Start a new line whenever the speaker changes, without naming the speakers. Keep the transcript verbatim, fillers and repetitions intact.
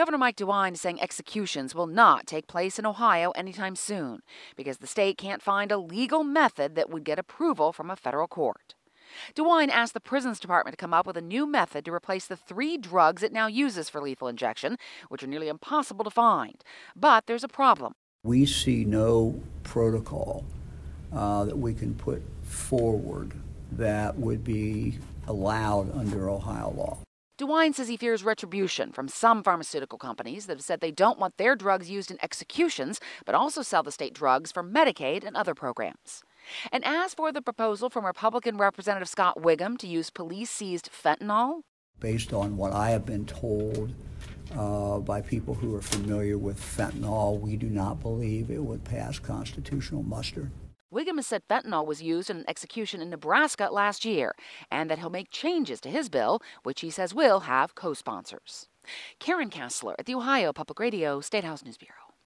Governor Mike DeWine is saying executions will not take place in Ohio anytime soon because the state can't find a legal method that would get approval from a federal court. DeWine asked the Prisons Department to come up with a new method to replace the three drugs it now uses for lethal injection, which are nearly impossible to find. But there's a problem.
We see no protocol uh, that we can put forward that would be allowed under Ohio law.
DeWine says he fears retribution from some pharmaceutical companies that have said they don't want their drugs used in executions, but also sell the state drugs for Medicaid and other programs. And as for the proposal from Republican Representative Scott Wiggum to use police-seized fentanyl,
based on what I have been told uh, by people who are familiar with fentanyl, we do not believe it would pass constitutional muster.
Wiggum has said fentanyl was used in an execution in Nebraska last year, and that he'll make changes to his bill, which he says will have co-sponsors. Karen Kassler at the Ohio Public Radio State House News Bureau.